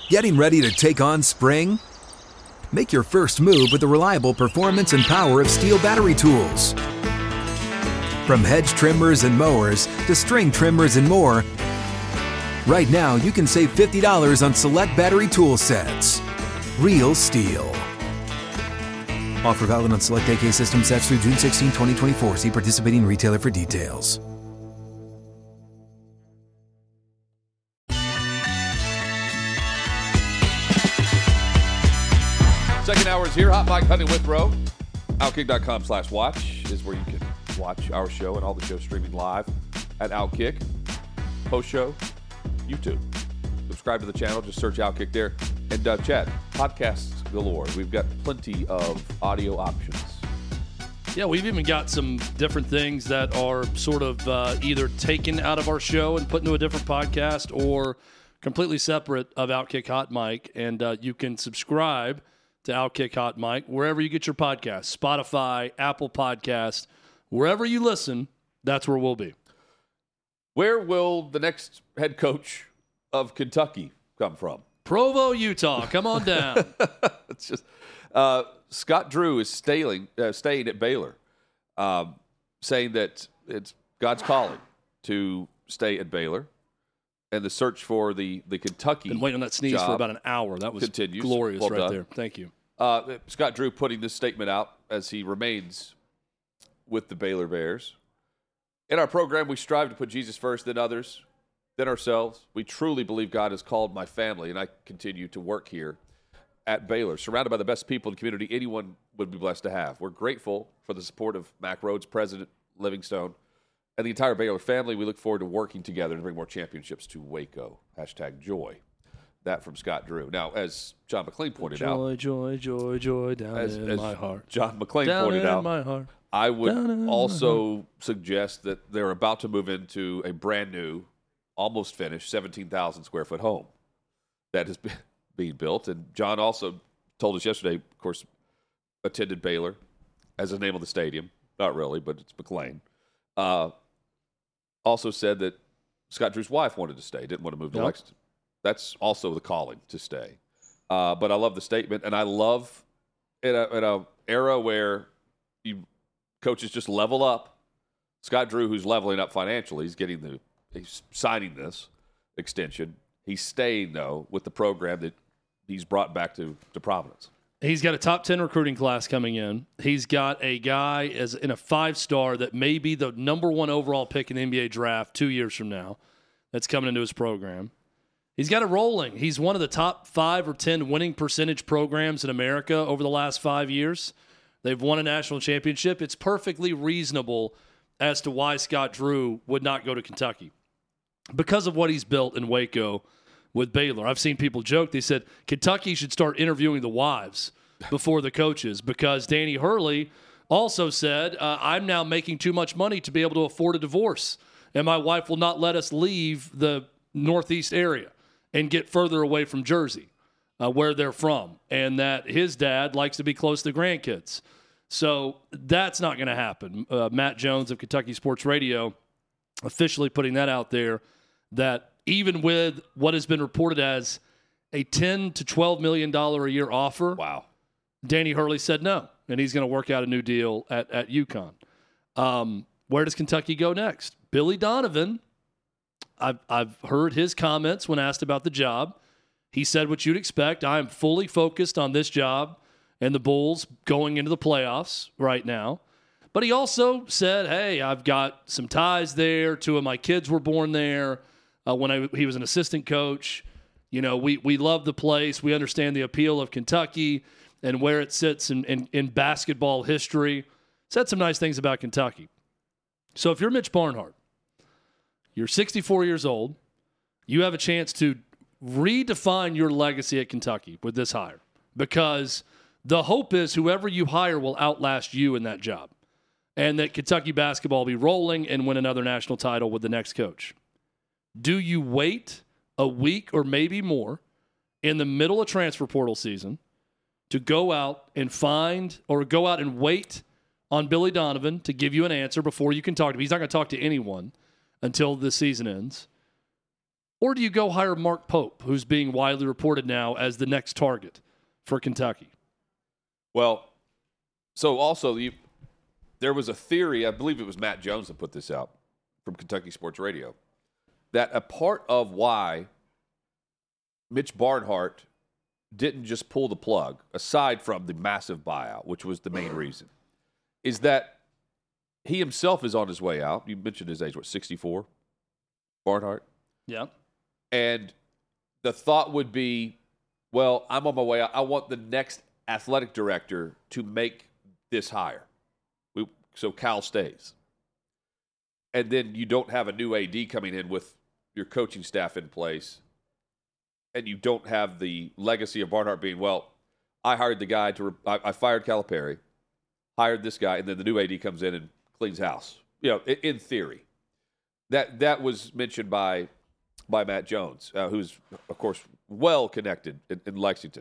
Getting ready to take on spring? Make your first move with the reliable performance and power of Steel battery tools. From hedge trimmers and mowers to string trimmers and more, right now you can save $50 on select battery tool sets. Real Steel. Offer valid on select AK system sets through June 16, 2024. See participating retailer for details. Second hour is here. Hot Mike Hunting with Rowe. Outkick.com/watch is where you can watch our show and all the shows streaming live at Outkick. Post-show, YouTube. Subscribe to the channel. Just search Outkick there. And chat. Podcasts galore. We've got plenty of audio options. Yeah, we've even got some different things that are sort of either taken out of our show and put into a different podcast or completely separate of Outkick Hot Mike. And you can subscribe to Outkick Hot Mike wherever you get your podcasts. Spotify, Apple Podcasts, wherever you listen, that's where we'll be. Where will the next head coach of Kentucky come from? Provo, Utah. Come on down. It's just Scott Drew is staying at Baylor, saying that it's God's calling to stay at Baylor, and the search for the Kentucky been waiting on that sneeze for about an hour. That was continues. Glorious Well right done. there. Thank you. Scott Drew putting this statement out as he remains with the Baylor Bears. In our program, we strive to put Jesus first, then others, then ourselves. We truly believe God has called my family, and I continue to work here at Baylor, surrounded by the best people in the community anyone would be blessed to have. We're grateful for the support of Mack Rhodes, President Livingstone, and the entire Baylor family. We look forward to working together to bring more championships to Waco. #joy. That from Scott Drew. Now, as John McClain pointed out. Joy, down in my heart. John McClain down pointed in out. my heart. I would also suggest that they're about to move into a brand new, almost finished, 17,000 square foot home that is being built. And John also told us yesterday, of course, attended Baylor as the name of the stadium. Not really, but it's McClain. Also said that Scott Drew's wife wanted to stay, didn't want to move to Lexington. That's also the calling to stay. But I love the statement, and I love in a era where coaches just level up. Scott Drew, who's leveling up financially, he's signing this extension. He's staying, though, with the program that he's brought back to Providence. He's got a top 10 recruiting class coming in. He's got a guy in a 5-star that may be the number 1 overall pick in the NBA draft 2 years from now that's coming into his program. He's got it rolling. He's one of the top 5 or 10 winning percentage programs in America over the last 5 years. They've won a national championship. It's perfectly reasonable as to why Scott Drew would not go to Kentucky because of what he's built in Waco with Baylor. I've seen people joke. They said Kentucky should start interviewing the wives before the coaches because Danny Hurley also said, I'm now making too much money to be able to afford a divorce, and my wife will not let us leave the Northeast area and get further away from Jersey, where they're from, and that his dad likes to be close to the grandkids. So that's not going to happen. Matt Jones of Kentucky Sports Radio officially putting that out there, that even with what has been reported as a $10 to $12 million a year offer, wow, Danny Hurley said no, and he's going to work out a new deal at UConn. Where does Kentucky go next? Billy Donovan, I've heard his comments when asked about the job. He said what you'd expect. I am fully focused on this job and the Bulls going into the playoffs right now. But he also said, hey, I've got some ties there. 2 of my kids were born there when he was an assistant coach. You know, we love the place. We understand the appeal of Kentucky and where it sits in basketball history. Said some nice things about Kentucky. So if you're Mitch Barnhart, you're 64 years old, you have a chance to redefine your legacy at Kentucky with this hire, because the hope is whoever you hire will outlast you in that job, and that Kentucky basketball will be rolling and win another national title with the next coach. Do you wait a week or maybe more in the middle of transfer portal season to go out and wait on Billy Donovan to give you an answer before you can talk to him? He's not going to talk to anyone until the season ends. Or do you go hire Mark Pope, who's being widely reported now as the next target for Kentucky? Well, so also there was a theory, I believe it was Matt Jones that put this out from Kentucky Sports Radio, that a part of why Mitch Barnhart didn't just pull the plug, aside from the massive buyout, which was the main reason, is that he himself is on his way out. You mentioned his age, 64? Barnhart? Yeah. And the thought would be, well, I'm on my way out. I want the next athletic director to make this hire. So Cal stays. And then you don't have a new AD coming in with your coaching staff in place. And you don't have the legacy of Barnhart being, well, I hired the guy I fired Calipari, hired this guy, and then the new AD comes in and cleans house. In theory. That was mentioned by Matt Jones, who's, of course, well connected in Lexington.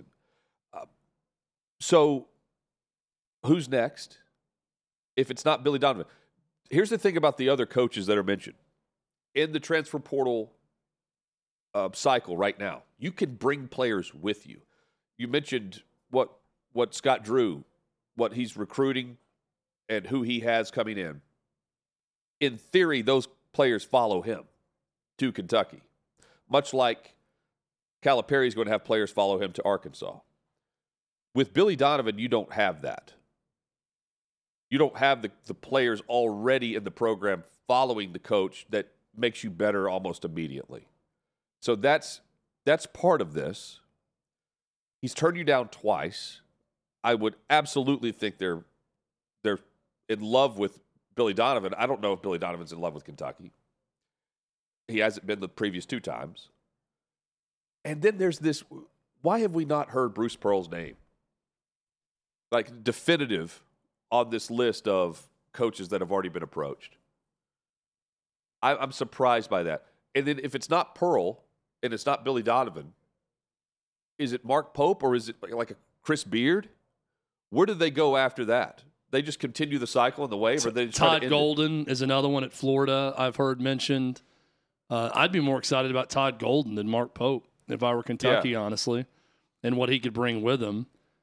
So who's next? If it's not Billy Donovan. Here's the thing about the other coaches that are mentioned. In the transfer portal cycle right now, you can bring players with you. You mentioned what Scott Drew, what he's recruiting and who he has coming in. In theory, those players follow him to Kentucky, much like Calipari is going to have players follow him to Arkansas. With Billy Donovan, you don't have that. You don't have the players already in the program following the coach that makes you better almost immediately. So that's part of this. He's turned you down twice. I would absolutely think they're in love with Billy Donovan. I don't know if Billy Donovan's in love with Kentucky. He hasn't been the previous two times. And then there's this, why have we not heard Bruce Pearl's name? Like definitive on this list of coaches that have already been approached. I'm surprised by that. And then if it's not Pearl and it's not Billy Donovan, is it Mark Pope or is it like a Chris Beard? Where do they go after that? They just continue the cycle in the wave? Or they just Todd Golden is another one at Florida I've heard mentioned. I'd be more excited about Todd Golden than Mark Pope if I were Kentucky, honestly, and what he could bring with him.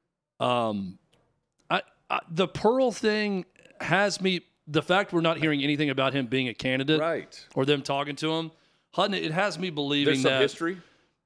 The Pearl thing has me – the fact we're not hearing anything about him being a candidate or them talking to him, Hutton, it has me believing there's some history?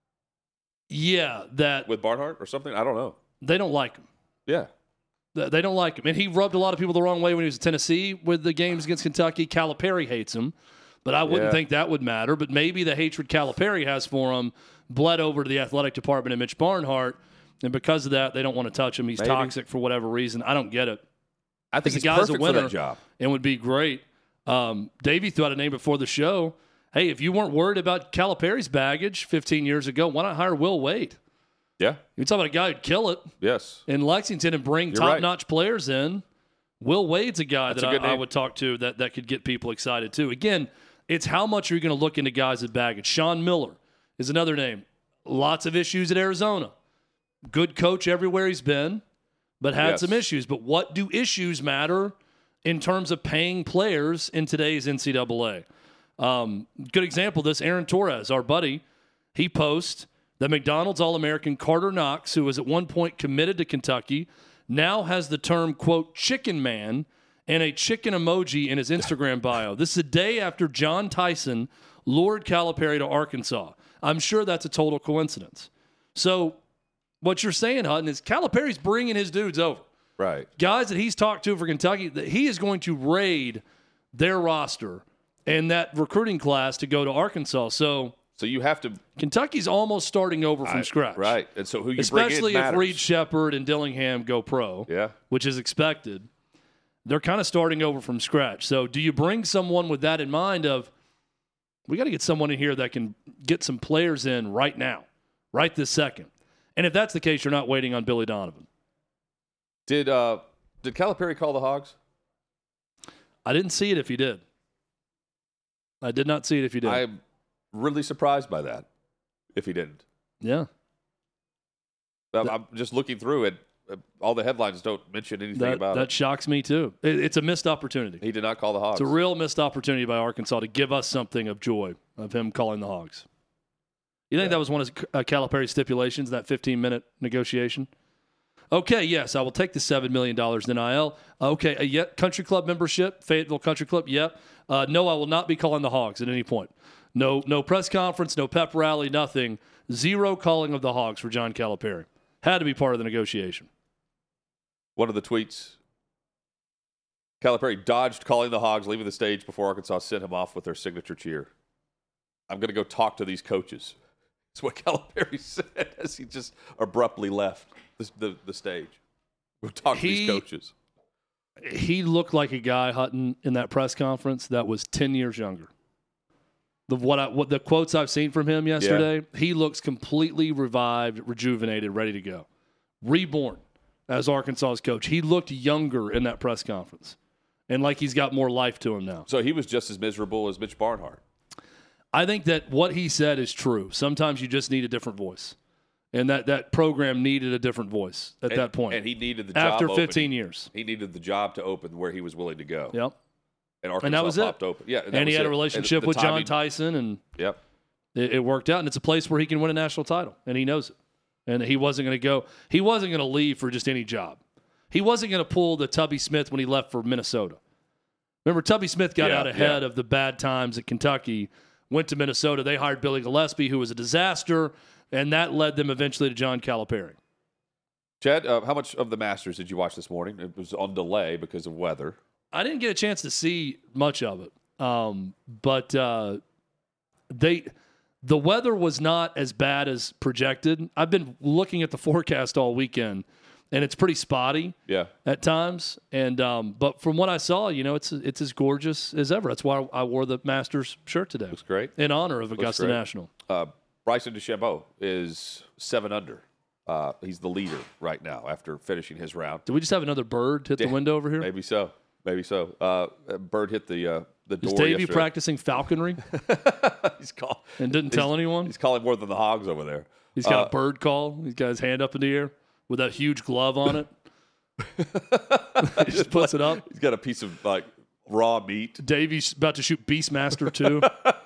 Yeah. That with Barnhart or something? I don't know. They don't like him. Yeah. They don't like him. And he rubbed a lot of people the wrong way when he was at Tennessee with the games against Kentucky. Calipari hates him. But I wouldn't think that would matter. But maybe the hatred Calipari has for him bled over to the athletic department and Mitch Barnhart. And because of that, they don't want to touch him. He's toxic for whatever reason. I don't get it. I think he's perfect for that job. And would be great. Davey threw out a name before the show. Hey, if you weren't worried about Calipari's baggage 15 years ago, why not hire Will Wade? Yeah. You're talking about a guy who'd kill it in Lexington and bring top-notch players in. Will Wade's a guy that I would talk to that could get people excited too. Again, it's how much are you going to look into guys with baggage. Sean Miller is another name. Lots of issues at Arizona. Good coach everywhere he's been, but had some issues. But what do issues matter in terms of paying players in today's NCAA? Good example of this, Aaron Torres, our buddy, he posts that McDonald's All-American Carter Knox, who was at one point committed to Kentucky, now has the term, quote, chicken man and a chicken emoji in his Instagram bio. This is a day after John Tyson lured Calipari to Arkansas. I'm sure that's a total coincidence. So what you're saying, Hutton, is Calipari's bringing his dudes over. Right. Guys that he's talked to for Kentucky, that he is going to raid their roster and that recruiting class to go to Arkansas. So you have to. Kentucky's almost starting over from scratch. Right. And so who you especially bring in if matters. Reed Shepherd and Dillingham go pro, which is expected. They're kind of starting over from scratch. So do you bring someone with that in mind of, we got to get someone in here that can get some players in right now, right this second? And if that's the case, you're not waiting on Billy Donovan. Did Calipari call the Hogs? I didn't see it if he did. I did not see it if he did. I'm really surprised by that, if he didn't. Yeah. I'm just looking through it. All the headlines don't mention anything about it. That shocks me, too. It's a missed opportunity. He did not call the Hogs. It's a real missed opportunity by Arkansas to give us something of joy of him calling the Hogs. You think that was one of Calipari's stipulations, that 15-minute negotiation? Okay, yes, I will take the $7 million in NIL. Okay, country club membership, Fayetteville Country Club, yep. No, I will not be calling the Hogs at any point. No press conference, no pep rally, nothing. Zero calling of the Hogs for John Calipari. Had to be part of the negotiation. One of the tweets, Calipari dodged calling the Hogs, leaving the stage before Arkansas sent him off with their signature cheer. I'm going to go talk to these coaches. That's what Calipari said as he just abruptly left the stage. Go talk to these coaches. He looked like a guy, Hutton, in that press conference that was 10 years younger. What the quotes I've seen from him yesterday, he looks completely revived, rejuvenated, ready to go. Reborn as Arkansas's coach. He looked younger in that press conference and like he's got more life to him now. So he was just as miserable as Mitch Barnhart. I think that what he said is true. Sometimes you just need a different voice. And that program needed a different voice at that point. And he needed the job after 15 opening. years. He needed the job to open where he was willing to go. Yep. And Arkansas that was popped it. open. Yeah, and he had a relationship with John Tyson, and it worked out. And it's a place where he can win a national title, and he knows it. And he wasn't going to go. He wasn't going to leave for just any job. He wasn't going to pull the Tubby Smith when he left for Minnesota. Remember, Tubby Smith got out ahead of the bad times at Kentucky, went to Minnesota. They hired Billy Gillespie, who was a disaster, and that led them eventually to John Calipari. Chad, how much of the Masters did you watch this morning? It was on delay because of weather. I didn't get a chance to see much of it, but the weather was not as bad as projected. I've been looking at the forecast all weekend, and it's pretty spotty at times. And but from what I saw, it's as gorgeous as ever. That's why I wore the Masters shirt today. Looks great. In honor of Augusta National. Bryson DeChambeau is 7 under. He's the leader right now after finishing his round. Did we just have another bird hit the window over here? Maybe so. Bird hit the door. Is Davey yesterday. practicing falconry? And didn't tell anyone? He's calling more than the Hogs over there. He's got a bird call. He's got his hand up in the air with that huge glove on it. He just puts it up. He's got a piece of raw meat. Davey's about to shoot Beastmaster 2.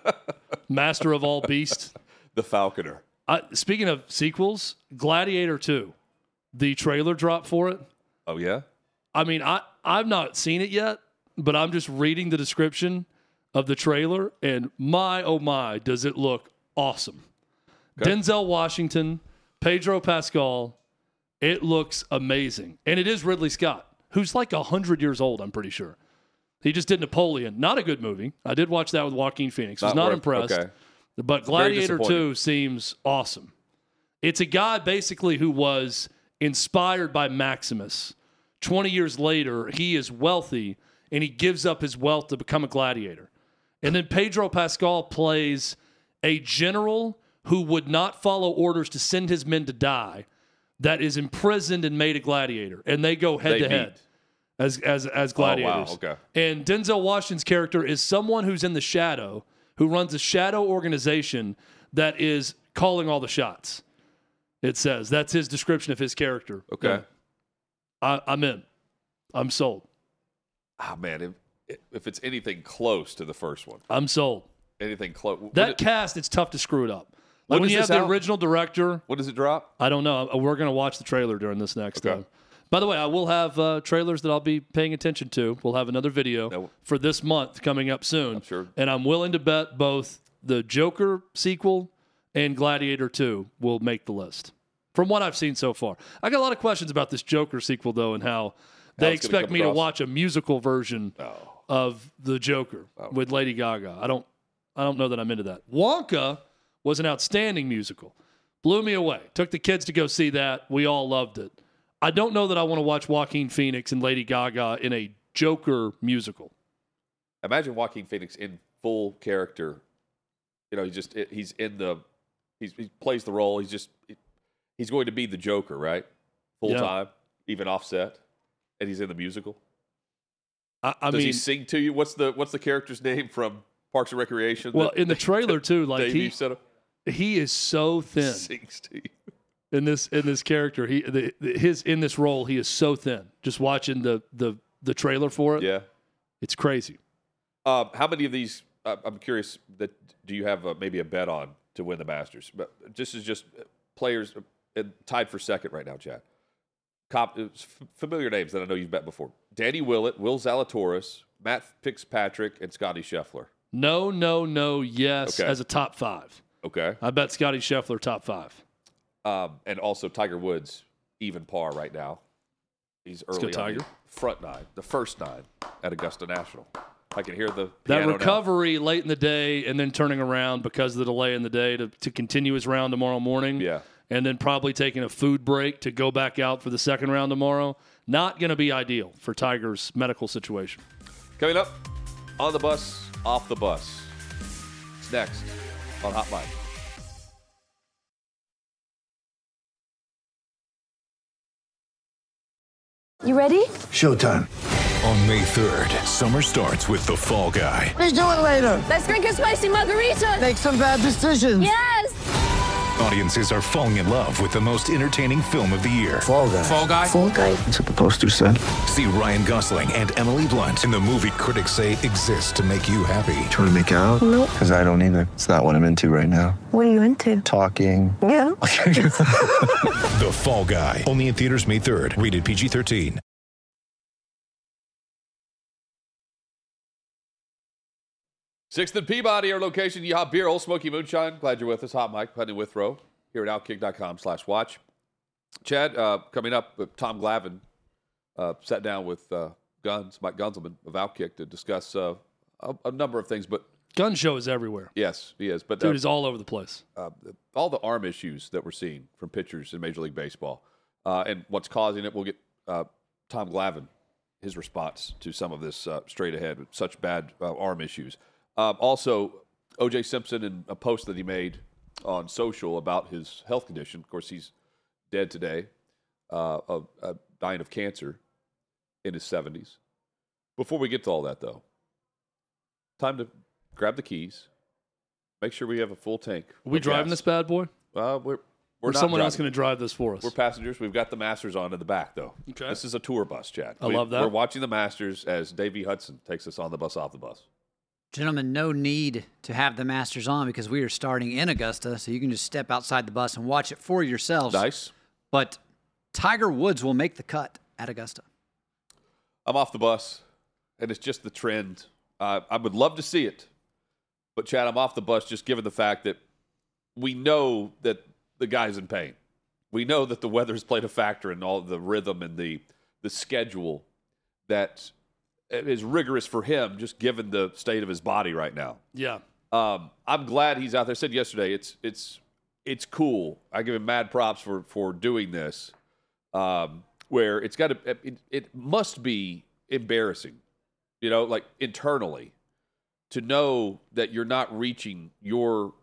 Master of all beasts. The Falconer. Speaking of sequels, Gladiator 2. The trailer dropped for it. Oh, yeah? I mean, I've not seen it yet, but I'm just reading the description of the trailer, and oh my, does it look awesome. Okay. Denzel Washington, Pedro Pascal, it looks amazing. And it is Ridley Scott, who's like 100 years old, I'm pretty sure. He just did Napoleon. Not a good movie. I did watch that with Joaquin Phoenix. Was not impressed. Okay. But Gladiator 2 seems awesome. It's a guy basically who was inspired by Maximus. 20 years later, he is wealthy, and he gives up his wealth to become a gladiator. And then Pedro Pascal plays a general who would not follow orders to send his men to die, that is imprisoned and made a gladiator. And they go head-to-head as gladiators. Oh, wow. Okay. And Denzel Washington's character is someone who's in the shadow, who runs a shadow organization that is calling all the shots. It says. That's his description of his character. Okay. I'm in. I'm sold. Ah, man, if it's anything close to the first one. I'm sold. Anything close. That cast, it's tough to screw it up. Like when you have the original director. When does it drop? I don't know. We're going to watch the trailer during this next time. By the way, I will have trailers that I'll be paying attention to. We'll have another video for this month coming up soon. I'm sure. And I'm willing to bet both the Joker sequel and Gladiator 2 will make the list. From what I've seen so far. I got a lot of questions about this Joker sequel, though, and how they expect me to watch a musical version of the Joker with Lady Gaga. I don't know that I'm into that. Wonka was an outstanding musical. Blew me away. Took the kids to go see that. We all loved it. I don't know that I want to watch Joaquin Phoenix and Lady Gaga in a Joker musical. Imagine Joaquin Phoenix in full character. He plays the role. He's going to be the Joker, right? Full time, even offset, and he's in the musical. Does he sing to you? What's the character's name from Parks and Recreation? Well, in the trailer too, like he is so thin. Sings to you. In this character, in this role, he is so thin. Just watching the trailer for it, it's crazy. How many of these? I'm curious. Do you have maybe a bet on to win the Masters. But this is just players tied for second right now, Chad. Familiar names that I know you've bet before. Danny Willett, Will Zalatoris, Matt Fitzpatrick, and Scotty Scheffler. No, yes, Okay. as a top 5. Okay. I bet Scotty Scheffler top 5. And also Tiger Woods, even par right now. He's early go on Tiger. the front 9, the first 9 at Augusta National. I can hear the That piano recovery late in the day and then turning around because of the delay in the day to continue his round tomorrow morning. Yeah. And then probably taking a food break to go back out for the second round tomorrow. Not going to be ideal for Tiger's medical situation. Coming up, on the bus, off the bus. It's next on Hot Mic. You ready? Showtime. On May 3rd, summer starts with The Fall Guy. Let's do it later. Let's drink a spicy margarita. Make some bad decisions. Yes. Audiences are falling in love with the most entertaining film of the year. Fall guy. Fall Guy? Fall guy. That's what the poster said. See Ryan Gosling and Emily Blunt in the movie critics say exists to make you happy. Trying to make it out? Nope. Because I don't either. It's not what I'm into right now. What are you into? Talking. Yeah. The Fall Guy. Only in theaters May 3rd. Rated PG-13. 6th and Peabody, our location, Yeehaw Beer, Old Smoky Moonshine. Glad you're with us. Hot Mic, Plenty Withrow, here at Outkick.com/watch. Chad, coming up, Tom Glavine sat down with Mike Gunzelman of Outkick to discuss a number of things. But Gun show is everywhere. yes, he is. But Dude is all over the place. all the arm issues that we're seeing from pitchers in Major League Baseball and what's causing it, we'll get Tom Glavine, his response to some of this straight ahead with such bad arm issues. Also, O.J. Simpson and a post that he made on social about his health condition. Of course, he's dead today, dying of cancer in his 70s. Before we get to all that, though, time to grab the keys, make sure we have a full tank. Are we driving this bad boy? We're Or not someone else driving. going to drive this for us? We're passengers. We've got the Masters on in the back, though. Okay. This is a tour bus, Chad. I love that. We're watching the Masters as Davey Hudson takes us on the bus, off the bus. Gentlemen, no need to have the Masters on because we are starting in Augusta, so you can just step outside the bus and watch it for yourselves. Nice. But Tiger Woods will make the cut at Augusta. I'm off the bus, and it's just the trend. I would love to see it, but, Chad, I'm off the bus just given the fact that we know that the guy's in pain. We know that the weather's played a factor in all the rhythm and the schedule that is rigorous for him, just given the state of his body right now. Yeah. I'm glad he's out there. I said yesterday, it's cool. I give him mad props for doing this. Where it must be embarrassing, like internally, to know that you're not reaching your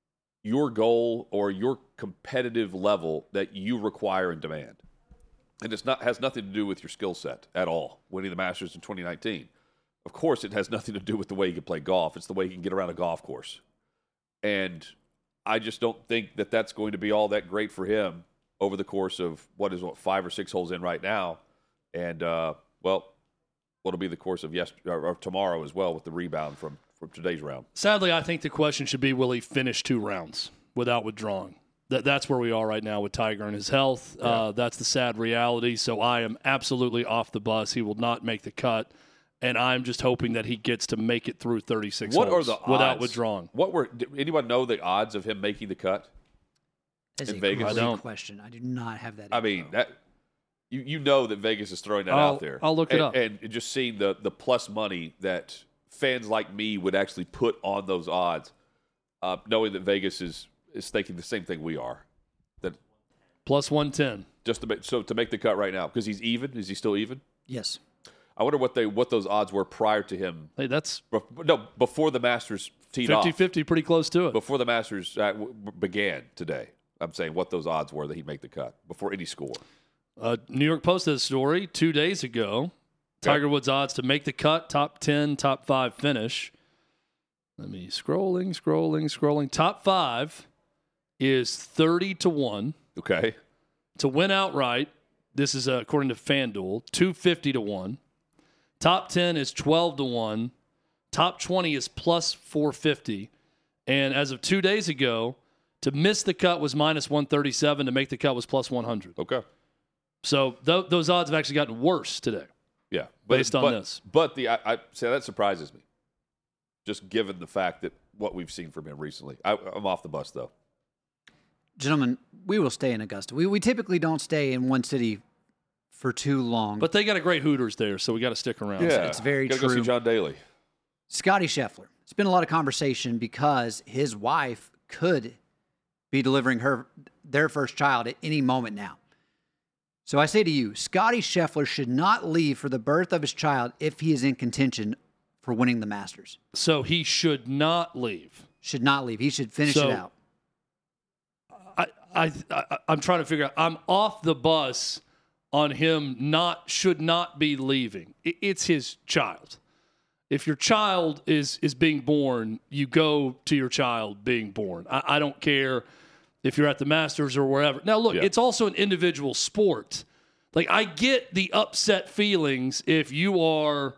goal or your competitive level that you require and demand. And has nothing to do with your skill set at all, winning the Masters in 2019. Of course, it has nothing to do with the way you can play golf. It's the way you can get around a golf course. And I just don't think that that's going to be all that great for him over the course of 5 or 6 holes in right now. And, what'll be the course of or tomorrow as well with the rebound from today's round. Sadly, I think the question should be, will he finish 2 rounds without withdrawing? That's where we are right now with Tiger and his health. Yeah. That's the sad reality. So I am absolutely off the bus. He will not make the cut. And I'm just hoping that he gets to make it through 36 What holes are the odds without withdrawing. Did anyone know the odds of him making the cut? That's In a Vegas? I great don't. question. I do not have that. I mean, info. that you know that Vegas is throwing that out there. I'll look it up. And just seeing the plus money that fans like me would actually put on those odds, knowing that Vegas is thinking the same thing we are. That Plus 110. just to make the cut right now, because he's even. Is he still even? Yes. I wonder what those odds were prior to him. Hey, that's Before the Masters teed off. 50-50, pretty close to it. Before the Masters began today. I'm saying what those odds were that he'd make the cut before any score. New York posted a story 2 days ago. Tiger Woods odds to make the cut, top 10, top 5 finish. Let me scrolling. Top 5 is 30-1. Okay. To win outright, this is according to FanDuel, 250-1. Top 10 is 12-1. Top 20 is plus 450. And as of 2 days ago, to miss the cut was minus 137. To make the cut was plus 100. Okay. So those odds have actually gotten worse today. Yeah. Based on this. But I say that surprises me, just given the fact that what we've seen from him recently. I'm off the bus, though. Gentlemen, we will stay in Augusta. We typically don't stay in one city for too long. But they got a great Hooters there, so we got to stick around. Yeah. It's very Gotta true. go see John Daly. Scotty Scheffler. It's been a lot of conversation because his wife could be delivering their first child at any moment now. So I say to you, Scotty Scheffler should not leave for the birth of his child if he is in contention for winning the Masters. So he should not leave. Should not leave. He should finish it out. I'm trying to figure out. I'm off the bus on him should not be leaving. It's his child. If your child is being born, you go to your child being born. I don't care if you're at the Masters or wherever. Now, look, It's also an individual sport. Like, I get the upset feelings if you are,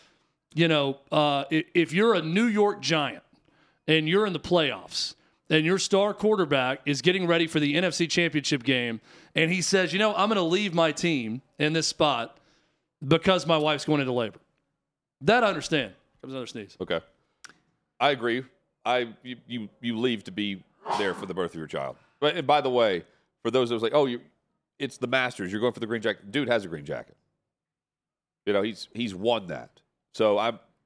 if you're a New York Giant and you're in the playoffs and your star quarterback is getting ready for the NFC Championship game and he says, I'm going to leave my team in this spot because my wife's going into labor. That I understand. Comes under sneeze. Okay. I agree. You leave to be there for the birth of your child. But and by the way, for those that was like, it's the Masters, you're going for the green jacket. Dude has a green jacket. He's won that. So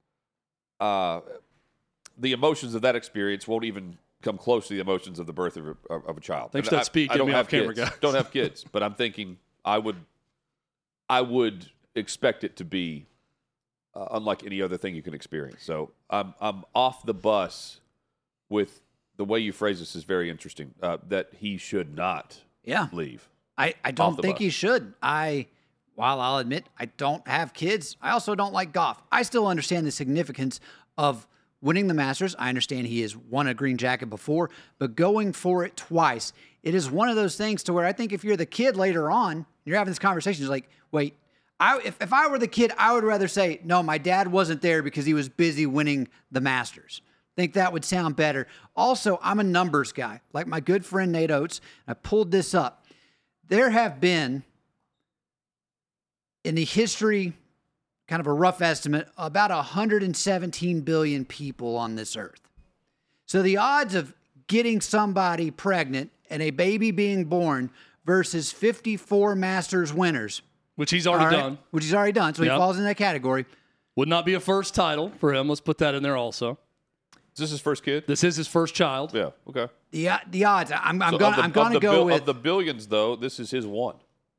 the emotions of that experience won't even come close to the emotions of the birth of a child. Thanks for that speed. Get me off camera, guys. Don't have kids, but I'm thinking I would expect it to be unlike any other thing you can experience. So I'm off the bus with the way you phrase this is very interesting. That he should not leave. I don't think he should. While I'll admit I don't have kids, I also don't like golf. I still understand the significance of winning the Masters. I understand he has won a green jacket before, but going for it twice, it is one of those things to where I think if you're the kid later on, you're having this conversation, it's like, wait, if I were the kid, I would rather say, no, my dad wasn't there because he was busy winning the Masters. I think that would sound better. Also, I'm a numbers guy, like my good friend Nate Oates. I pulled this up. There have been, in the history, kind of a rough estimate, about 117 billion people on this earth. So the odds of getting somebody pregnant and a baby being born versus 54 Masters winners, which he's already done. Which he's already done, so he falls in that category. Would not be a first title for him. Let's put that in there also. Is this his first kid? This is his first child. Yeah, okay. The odds, I'm going to go with... Of the billions, though, this is his one.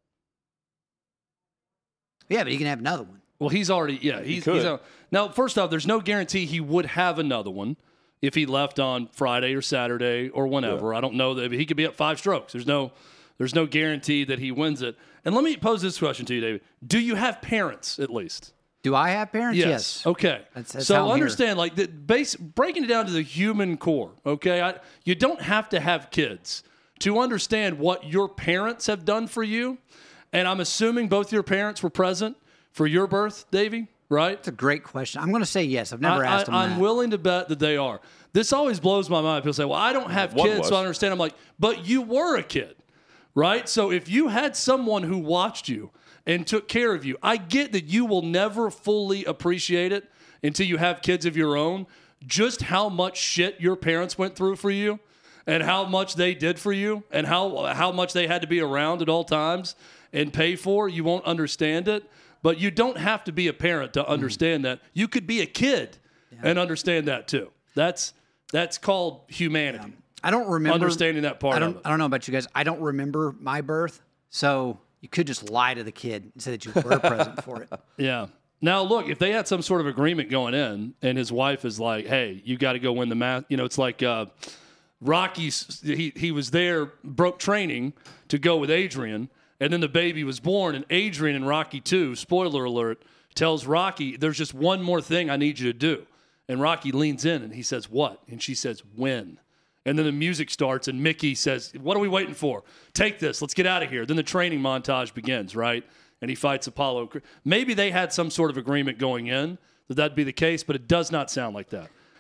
Yeah, but he can have another one. Well, he's already, he's now, first off, there's no guarantee he would have another one if he left on Friday or Saturday or whenever. Yeah. I don't know that he could be up 5 strokes. There's no guarantee that he wins it. And let me pose this question to you, David. Do you have parents, at least? Do I have parents? Yes. Okay. That's so understand, like, breaking it down to the human core, okay? You don't have to have kids to understand what your parents have done for you. And I'm assuming both your parents were present for your birth, Davey, right? That's a great question. I'm going to say yes. I've never asked them that. I'm willing to bet that they are. This always blows my mind. People say, well, I don't have kids, so I understand. I'm like, but you were a kid, right? So if you had someone who watched you and took care of you, I get that you will never fully appreciate it until you have kids of your own, just how much shit your parents went through for you and how much they did for you and how much they had to be around at all times and pay for. You won't understand it. But you don't have to be a parent to understand that. You could be a kid and understand that too. That's called humanity. Yeah. I don't remember understanding that part of it. I don't know about you guys. I don't remember my birth, so you could just lie to the kid and say that you were present for it. Yeah. Now, look, if they had some sort of agreement going in, and his wife is like, "Hey, you got to go win the match," it's like Rocky's. He was there, broke training to go with Adrian. And then the baby was born, and Adrian in Rocky 2, spoiler alert, tells Rocky, there's just one more thing I need you to do. And Rocky leans in, and he says, what? And she says, win. And then the music starts, and Mickey says, what are we waiting for? Take this. Let's get out of here. Then the training montage begins, right? And he fights Apollo. Maybe they had some sort of agreement going in that that'd be the case, but it does not sound like that.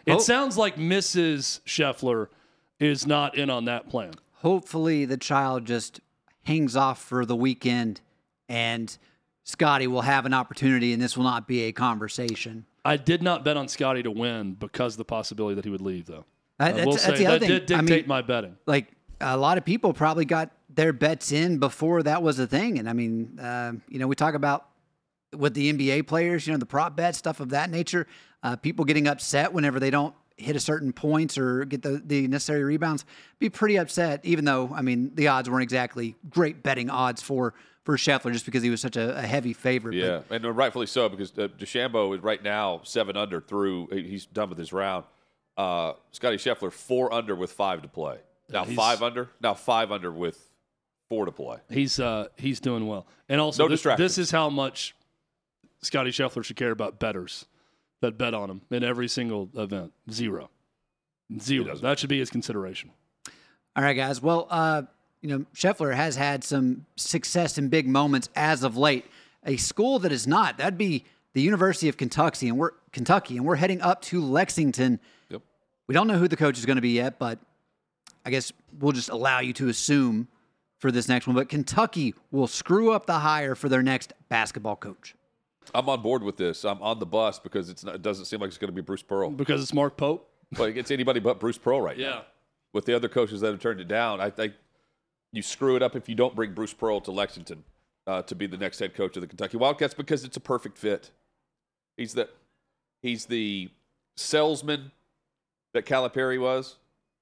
It sounds like Mrs. Scheffler is not in on that plan. Hopefully the child just hangs off for the weekend and Scotty will have an opportunity and this will not be a conversation. I did not bet on Scotty to win because of the possibility that he would leave, though. That's the other thing. Did dictate my betting. Like, a lot of people probably got their bets in before that was a thing. And I mean, we talk about with the NBA players, the prop bets, stuff of that nature, people getting upset whenever they don't hit a certain points or get the necessary rebounds, be pretty upset, even though, the odds weren't exactly great betting odds for Scheffler just because he was such a heavy favorite. Yeah, and rightfully so because DeChambeau is right now 7 under through. He's done with his round. Scotty Scheffler 4 under with 5 to play. Now 5 under. Now 5 under with 4 to play. He's doing well, and also this is how much Scotty Scheffler should care about bettors that bet on him in every single event. Zero. That should be his consideration. All right, guys. Well, Scheffler has had some success in big moments as of late. A school that is not, that'd be the University of Kentucky, and we're heading up to Lexington. Yep. We don't know who the coach is going to be yet, but I guess we'll just allow you to assume for this next one. But Kentucky will screw up the hire for their next basketball coach. I'm on board with this. I'm on the bus because it doesn't seem like it's going to be Bruce Pearl. Because it's Mark Pope? But it's anybody but Bruce Pearl right now. Yeah. With the other coaches that have turned it down, I think you screw it up if you don't bring Bruce Pearl to Lexington to be the next head coach of the Kentucky Wildcats because it's a perfect fit. He's the salesman that Calipari was,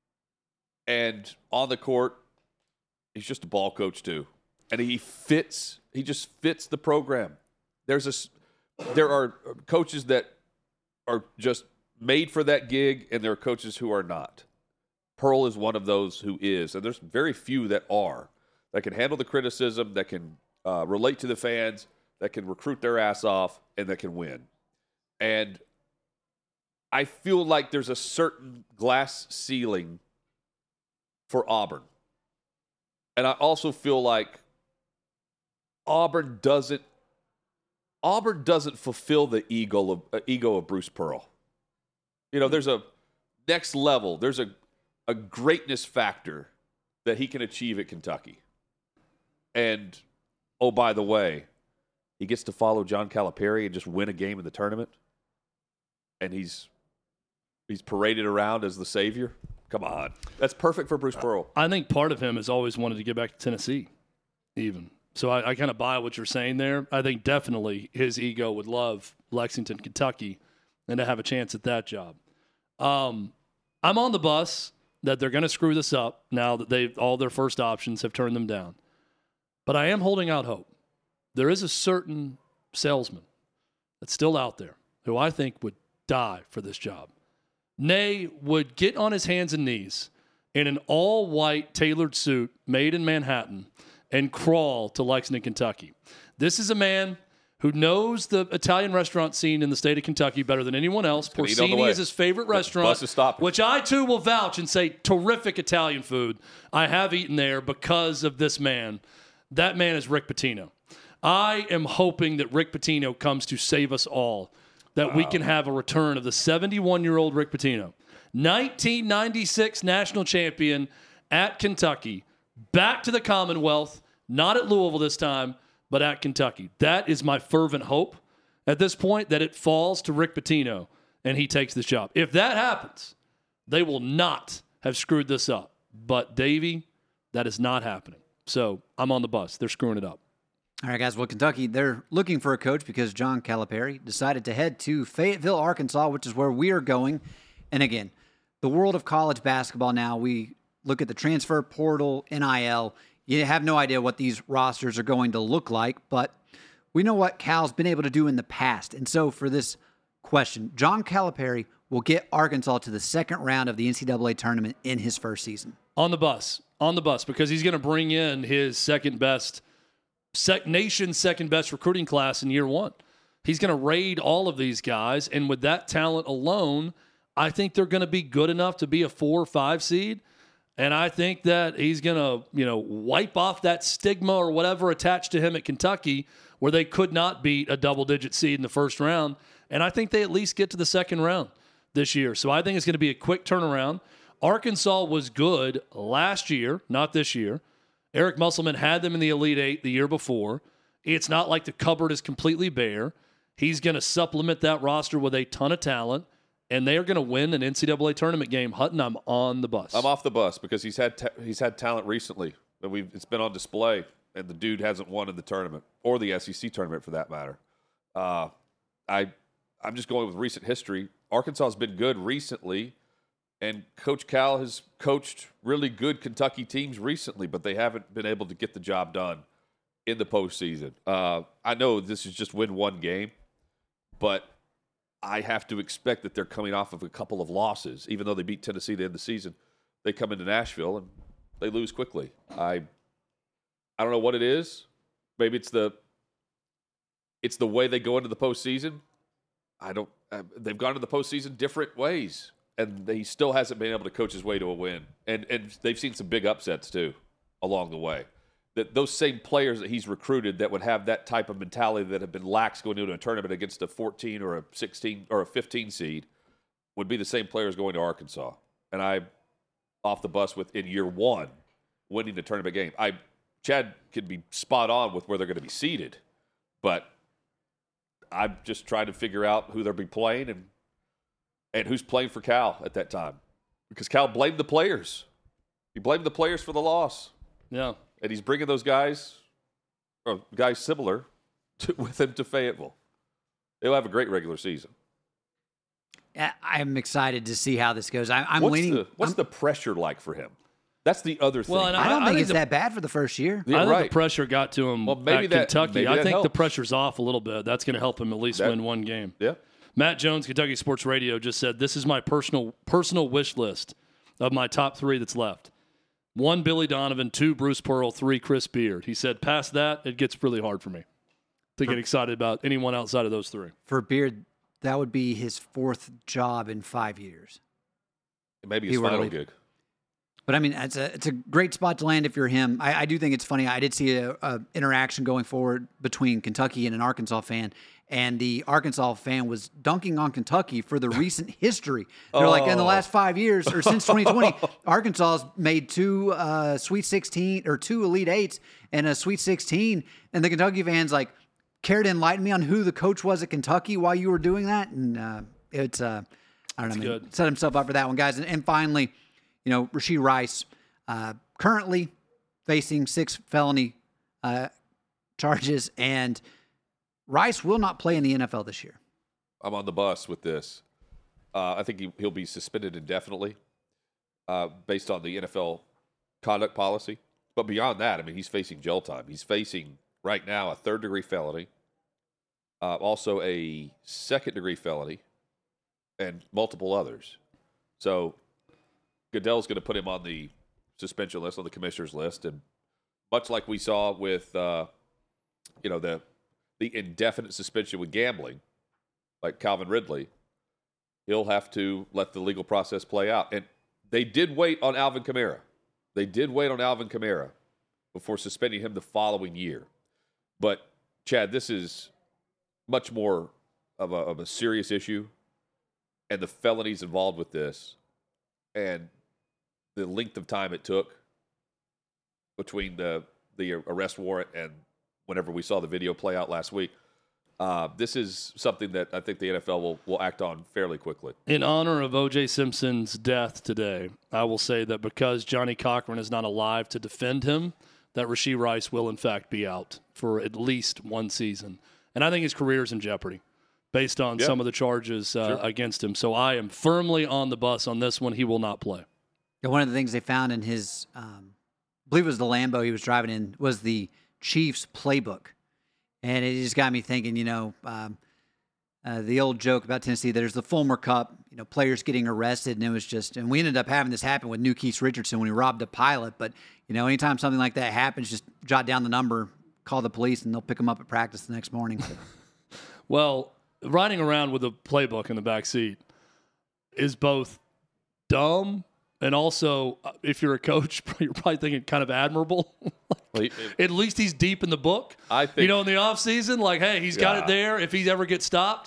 and on the court, he's just a ball coach too, and he just fits the program. There are coaches that are just made for that gig, and there are coaches who are not. Pearl is one of those who is, and there's very few that can handle the criticism, that can relate to the fans, that can recruit their ass off, and that can win. And I feel like there's a certain glass ceiling for Auburn. And I also feel like Auburn doesn't fulfill the ego of Bruce Pearl. There's a next level. There's a greatness factor that he can achieve at Kentucky. And, oh, by the way, he gets to follow John Calipari and just win a game in the tournament. And he's paraded around as the savior. Come on. That's perfect for Bruce Pearl. I think part of him has always wanted to get back to Tennessee, even. So I kind of buy what you're saying there. I think definitely his ego would love Lexington, Kentucky, and to have a chance at that job. I'm on the bus that they're going to screw this up now that all their first options have turned them down. But I am holding out hope. There is a certain salesman that's still out there who I think would die for this job. Nay, would get on his hands and knees in an all-white tailored suit made in Manhattan and crawl to Lexington, Kentucky. This is a man who knows the Italian restaurant scene in the state of Kentucky better than anyone else. Porcini is his favorite restaurant, which I, too, will vouch and say terrific Italian food. I have eaten there because of this man. That man is Rick Pitino. I am hoping that Rick Pitino comes to save us all, that we can have a return of the 71-year-old Rick Pitino. 1996 national champion at Kentucky, back to the Commonwealth, not at Louisville this time, but at Kentucky. That is my fervent hope at this point, that it falls to Rick Pitino and he takes this job. If that happens, they will not have screwed this up. But, Davey, that is not happening. So I'm on the bus. They're screwing it up. All right, guys. Well, Kentucky, they're looking for a coach because John Calipari decided to head to Fayetteville, Arkansas, which is where we are going. And again, the world of college basketball now, we look at the transfer portal, NIL. You have no idea what these rosters are going to look like, but we know what Cal's been able to do in the past. And so for this question, John Calipari will get Arkansas to the second round of the NCAA tournament in his first season. On the bus, because he's going to bring in his nation's second best recruiting class in year one. He's going to raid all of these guys, and with that talent alone, I think they're going to be good enough to be a 4 or 5 seed. And I think that he's going to, wipe off that stigma or whatever attached to him at Kentucky where they could not beat a double-digit seed in the first round. And I think they at least get to the second round. this year. So I think it's going to be a quick turnaround. Arkansas was good last year, not this year. Eric Musselman had them in the Elite Eight the year before. It's not like the cupboard is completely bare. He's going to supplement that roster with a ton of talent, and they are going to win an NCAA tournament game. Hutton, I'm on the bus. I'm off the bus because he's had talent recently. It's been on display, and the dude hasn't won in the tournament or the SEC tournament for that matter. I'm just going with recent history. Arkansas has been good recently, and Coach Cal has coached really good Kentucky teams recently, but they haven't been able to get the job done in the postseason. I know this is just win one game, but I have to expect that they're coming off of a couple of losses. Even though they beat Tennessee at the end of the season, they come into Nashville and they lose quickly. I don't know what it is. Maybe it's the way they go into the postseason. They've gone to the postseason different ways, and he still hasn't been able to coach his way to a win. And they've seen some big upsets too along the way. That those same players that he's recruited that would have that type of mentality that have been lax going into a tournament against a 14 or a 16 or a 15 seed would be the same players going to Arkansas. And I'm off the bus with in year one winning the tournament game. Chad could be spot on with where they're going to be seated, but I'm just trying to figure out who they'll be playing and who's playing for Cal at that time. Because Cal blamed the players. He blamed the players for the loss. Yeah. And he's bringing those guys, or guys similar, with him to Fayetteville. They'll have a great regular season. I'm excited to see how this goes. I'm What's leaning. the pressure like for him? That's the other thing. Well, and I don't think it's the- that bad for the first year. Yeah, I think right. the pressure got to him maybe at that- Kentucky. maybe I that think the helps. pressure's off a little bit. That's going to help him at least win one game. Yeah. Matt Jones, Kentucky Sports Radio, just said, this is my personal wish list of my top three that's left. 1, Billy Donovan. 2, Bruce Pearl. 3, Chris Beard. He said, past that, it gets really hard for me to get excited about anyone outside of those three. For Beard, that would be his 4th job in 5 years. Maybe He his were to final leave. gig. But I mean, it's a great spot to land if you're him. I do think it's funny. I did see a interaction going forward between Kentucky and an Arkansas fan, and the Arkansas fan was dunking on Kentucky for the recent history. They're like, in the last 5 years or since 2020, Arkansas's made 2 Sweet 16 or 2 Elite Eights and a Sweet 16, and the Kentucky fans like, care to enlighten me on who the coach was at Kentucky while you were doing that? And it's I don't know, man, good. set himself up for that one, guys. And finally, you know, Rashee Rice, currently facing 6 felony charges, and Rice will not play in the NFL this year. I'm on the bus with this. I think he'll be suspended indefinitely based on the NFL conduct policy. But beyond that, I mean, he's facing jail time. He's facing right now a 3rd-degree felony, also a 2nd-degree felony, and multiple others. So Goodell's going to put him on the suspension list, on the commissioner's list, and much like we saw with, the indefinite suspension with gambling, like Calvin Ridley, he'll have to let the legal process play out. And they did wait on Alvin Kamara. Before suspending him the following year. But, Chad, this is much more of a serious issue, and the felonies involved with this, and the length of time it took between the arrest warrant and whenever we saw the video play out last week. This is something that I think the NFL will act on fairly quickly. In honor of O.J. Simpson's death today, I will say that because Johnny Cochran is not alive to defend him, that Rashee Rice will, in fact, be out for at least one season. And I think his career is in jeopardy based on some of the charges against him. So I am firmly on the bus on this one. He will not play. Yeah, one of the things they found in his, I believe it was the Lambo he was driving in, was the Chiefs playbook. And it just got me thinking, the old joke about Tennessee, there's the Fulmer Cup, players getting arrested, and it was just, and we ended up having this happen with New Keith Richardson when he robbed a pilot. But, anytime something like that happens, just jot down the number, call the police, and they'll pick them up at practice the next morning. Well, riding around with a playbook in the back seat is both dumb and also, if you're a coach, you're probably thinking kind of admirable. At least he's deep in the book. I think, in the offseason, like, hey, he's got it there if he ever gets stopped.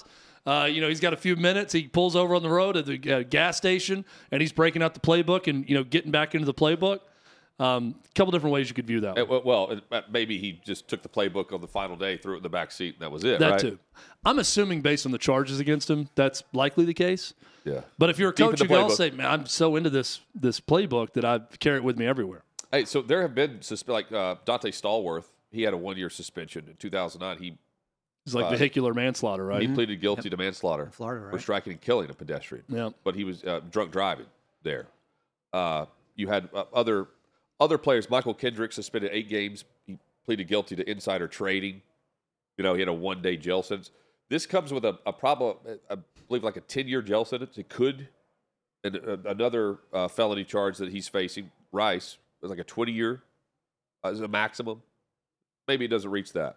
He's got a few minutes. He pulls over on the road at the gas station, and he's breaking out the playbook and getting back into the playbook. A couple different ways you could view that. Well, maybe he just took the playbook on the final day, threw it in the back seat, and that was it. That right? too. I'm assuming based on the charges against him, that's likely the case. Yeah. But if you're a Deep in coach, the you can all playbook. say, "Man, I'm so into this playbook that I carry it with me everywhere." Hey, so there have been Dante Stallworth. He had a 1-year suspension in 2009. It's like vehicular manslaughter, right? He pleaded guilty to manslaughter Florida, right? for striking and killing a pedestrian. Yeah. But he was drunk driving there. You had other players. Michael Kendrick suspended 8 games. He pleaded guilty to insider trading. He had a 1-day jail sentence. This comes with a problem, I believe, like a 10-year jail sentence. It could. And another felony charge that he's facing, Rice, is like a 20-year as a maximum. Maybe it doesn't reach that.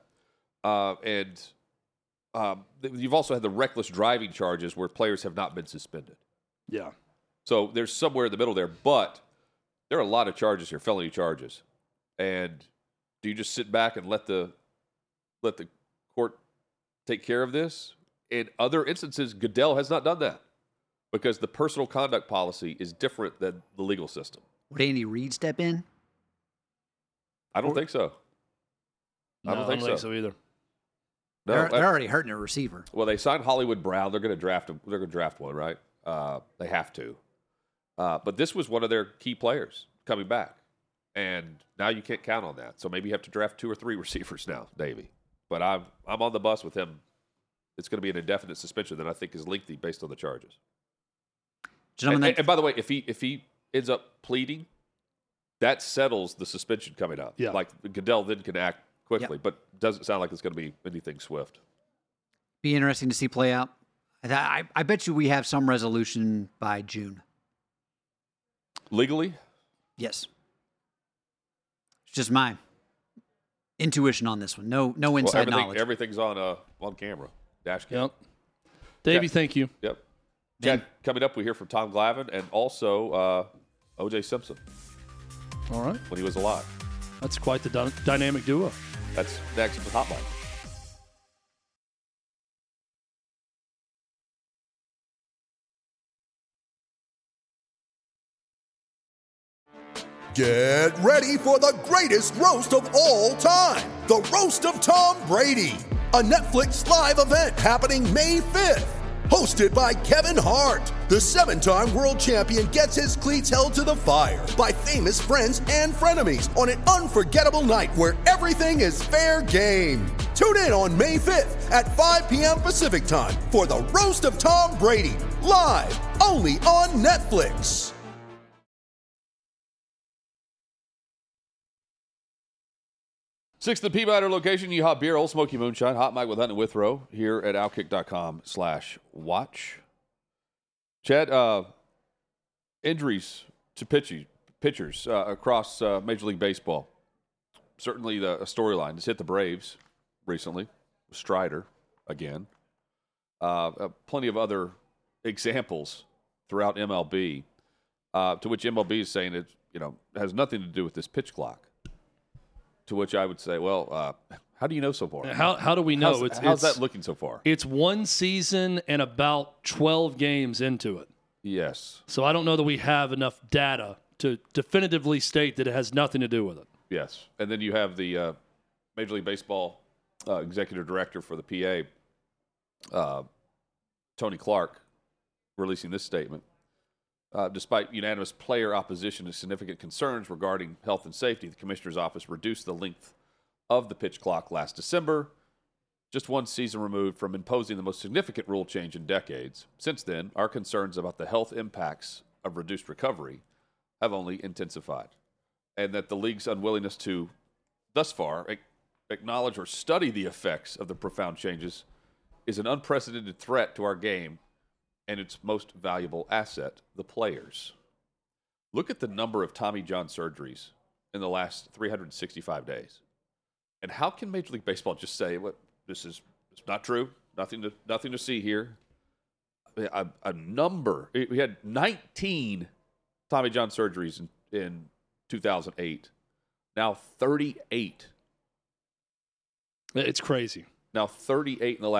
You've also had the reckless driving charges where players have not been suspended. Yeah. So there's somewhere in the middle there, but there are a lot of charges here, felony charges. And do you just sit back and let the court take care of this? In other instances, Goodell has not done that because the personal conduct policy is different than the legal system. Would Andy Reid step in? I don't think so. No, I don't think so either. No, They're already hurting a receiver. well, they signed Hollywood Brown. They're going to draft him. They're going to draft one, right? They have to. But this was one of their key players coming back, and now you can't count on that. So maybe you have to draft 2 or 3 receivers now, Davey. But I'm on the bus with him. It's going to be an indefinite suspension that I think is lengthy based on the charges. Gentlemen, And by the way, if he ends up pleading, that settles the suspension coming up. Yeah. Like Goodell then can act quickly, Yep. but doesn't sound like it's going to be anything swift. be interesting to see play out. I bet you we have some resolution by June. Legally, Yes. It's just my intuition on this one. No inside knowledge. everything's on camera. Dash cam. Yep. Davey, Yeah. thank you. Yep. Chad, coming up, we hear from Tom Glavine and also O.J. Simpson All right. when he was alive. That's quite the dynamic duo. That's next with Hot Mic. Get ready for the greatest roast of all time, the Roast of Tom Brady, a Netflix live event happening May 5th. Hosted by Kevin Hart, the 7-time world champion gets his cleats held to the fire by famous friends and frenemies on an unforgettable night where everything is fair game. Tune in on May 5th at 5 p.m. Pacific time for the Roast of Tom Brady, live only on Netflix. Sixth and Peabody location, Yeehaw Beer, Old Smoky Moonshine, Hot Mic with Hunt and Withrow here at outkick.com/watch. Chad, injuries to pitchers across Major League Baseball. Certainly a storyline. It's hit the Braves recently. Strider again. Plenty of other examples throughout MLB, to which MLB is saying it has nothing to do with this pitch clock. To which I would say, well, how do you know so far? How do we know? How's that looking so far? It's one season and about 12 games into it. Yes. So I don't know that we have enough data to definitively state that it has nothing to do with it. Yes. And then you have the Major League Baseball executive director for the PA, Tony Clark, releasing this statement. Despite unanimous player opposition to significant concerns regarding health and safety, the commissioner's office reduced the length of the pitch clock last December, just one season removed from imposing the most significant rule change in decades. Since then, our concerns about the health impacts of reduced recovery have only intensified, and that the league's unwillingness to, thus far, acknowledge or study the effects of the profound changes is an unprecedented threat to our game and its most valuable asset, the players. Look at the number of Tommy John surgeries in the last 365 days. And how can Major League Baseball just say, "What it's not true, nothing to see here"? A number. We had 19 Tommy John surgeries in 2008. Now 38. It's crazy. Now 38 in the last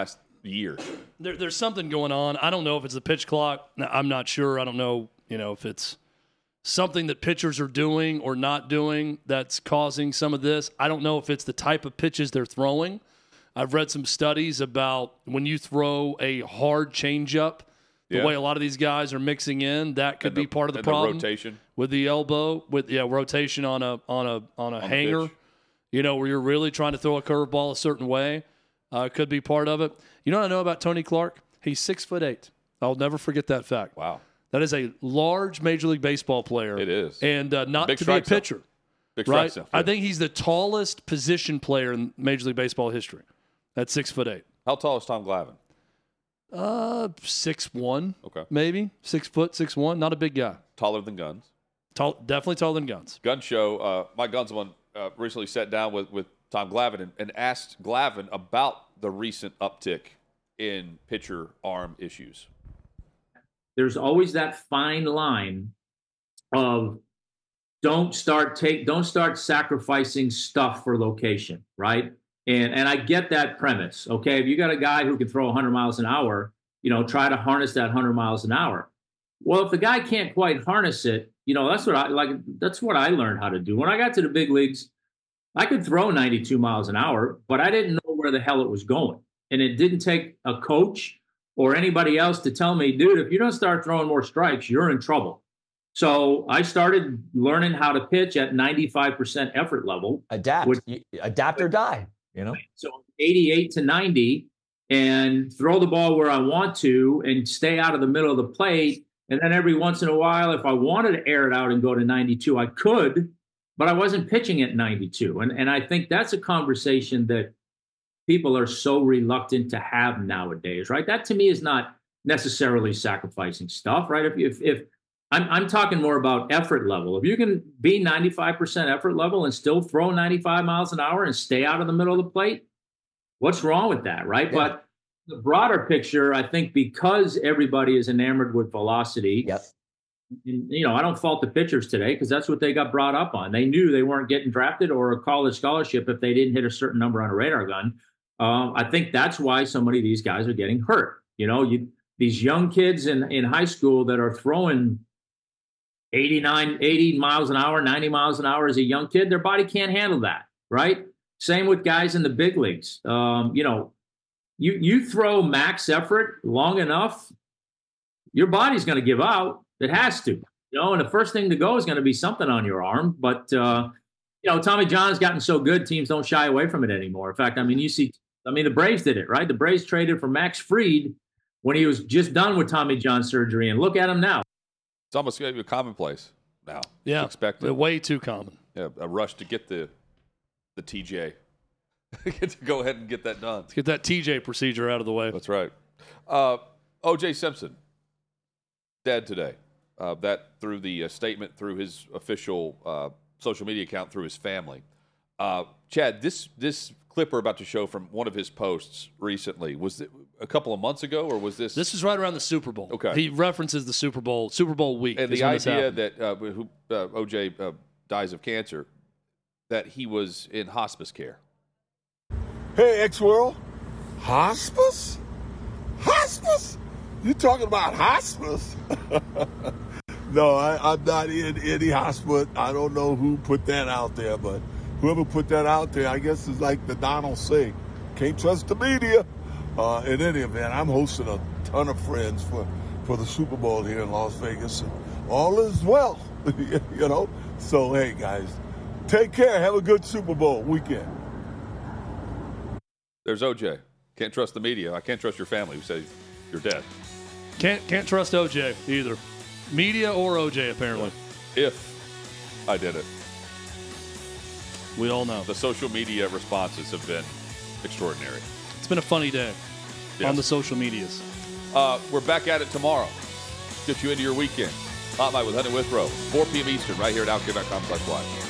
years. There's something going on. I don't know if it's the pitch clock. I'm not sure. I don't know, if it's something that pitchers are doing or not doing that's causing some of this. I don't know if it's the type of pitches they're throwing. I've read some studies about when you throw a hard changeup, the way a lot of these guys are mixing in, that could be part of the problem. Rotation with the elbow, rotation on a hanger. Where you're really trying to throw a curveball a certain way, could be part of it. You know what I know about Tony Clark? He's 6'8". I'll never forget that fact. Wow. That is a large Major League Baseball player. It is. And not Big to be a pitcher. Big right? strike zone. I think he's the tallest position player in Major League Baseball history. That's 6'8". How tall is Tom Glavine? 6'1". Okay. Maybe 6 foot, 6'1". Not a big guy. Taller than Guns. Definitely taller than Guns. Gun Show. Mike Gunsman recently sat down with Tom Glavine and asked Glavine about the recent uptick in pitcher arm issues. There's always that fine line of don't start sacrificing stuff for location, right? And I get that premise. Okay, if you got a guy who can throw 100 miles an hour, try to harness that 100 miles an hour. Well, if the guy can't quite harness it, that's what I like. That's what I learned how to do. When I got to the big leagues, I could throw 92 miles an hour, but I didn't know where the hell it was going. And it didn't take a coach or anybody else to tell me, dude, if you don't start throwing more strikes, you're in trouble. So I started learning how to pitch at 95% effort level. Adapt or die, So 88 to 90 and throw the ball where I want to and stay out of the middle of the plate. And then every once in a while, if I wanted to air it out and go to 92, I could, but I wasn't pitching at 92. And I think that's a conversation that people are so reluctant to have nowadays, right? That to me is not necessarily sacrificing stuff, right? If I'm talking more about effort level. If you can be 95% effort level and still throw 95 miles an hour and stay out of the middle of the plate, what's wrong with that, right? Yeah. But the broader picture, I think because everybody is enamored with velocity, yep. And, I don't fault the pitchers today because that's what they got brought up on. They knew they weren't getting drafted or a college scholarship if they didn't hit a certain number on a radar gun. I think that's why so many of these guys are getting hurt. These young kids in high school that are throwing 80 miles an hour, 90 miles an hour as a young kid, their body can't handle that, right? Same with guys in the big leagues. You throw max effort long enough, your body's going to give out. It has to, and the first thing to go is going to be something on your arm. But, Tommy John's gotten so good, teams don't shy away from it anymore. In fact, the Braves did it, right? The Braves traded for Max Fried when he was just done with Tommy John surgery. And look at him now. It's almost a commonplace now. Yeah. Expect it. Way too common. Yeah. A rush to get the TJ. Get to go ahead and get that done. Let's get that TJ procedure out of the way. That's right. O.J. Simpson, dead today. That through the statement, through his official social media account, through his family. Chad, this clip we're about to show from one of his posts recently, was it a couple of months ago, or was this? This was right around the Super Bowl. Okay. He references the Super Bowl week. And the idea that O.J. Dies of cancer, that he was in hospice care. Hey, X-World. Hospice? Hospice? You talking about hospice? No, I'm not in any hospice. I don't know who put that out there, but whoever put that out there, I guess is like the Donald saying, can't trust the media. In any event, I'm hosting a ton of friends for the Super Bowl here in Las Vegas, and all is well, So, hey, guys, take care. Have a good Super Bowl weekend. There's OJ. Can't trust the media. I can't trust your family who say you're dead. Can't trust OJ either. Media or OJ, apparently. If I did it. We all know. The social media responses have been extraordinary. It's been a funny day on the social medias. We're back at it tomorrow. Get you into your weekend. Hot Night with Hunter Withrow, 4 p.m. Eastern, right here at OutKick.com/live.